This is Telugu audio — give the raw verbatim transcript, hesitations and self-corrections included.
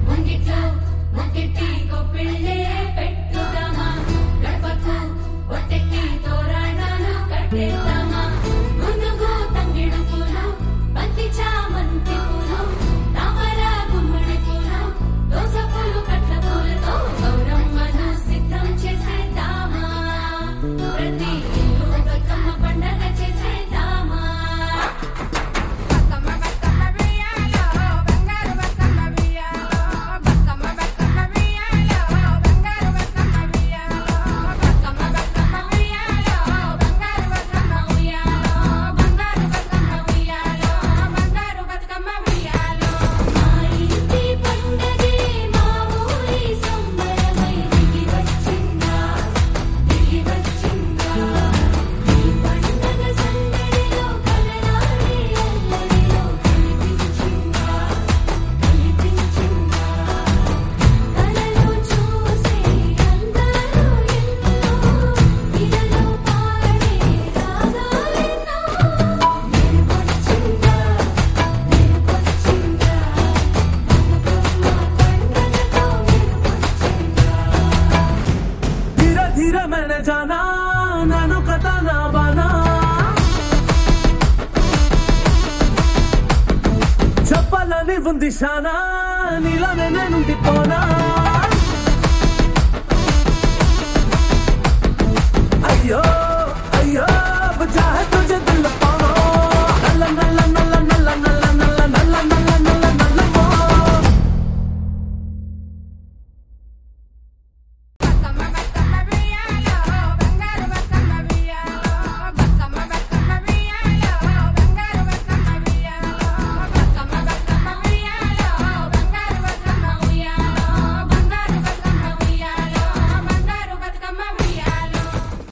ముంగిట్లో ముగ్గిట్టి గొప్పిళ్ళే పెట్టుదామా గడపకు ఒట్టెక్కి తోరణాలు కట్టేద్దామా గునుగు తంగిడు పూలు బంతి చామంతి పూలు తామర గుమ్మడి పూలు దోస పూలు కట్ల పూలతో గౌరమ్మను సిద్ధం చేసేద్దామా ప్రతి ఇల్లు బతుకమ్మ పండగ చేసేద్దామా मैंने जाना नैनो कथा ना बाना చెప్పాలని ఉంది శానా నీలానే నేనుండిపోనా అయ్యో అయ్యో బజా హై తుझे दिल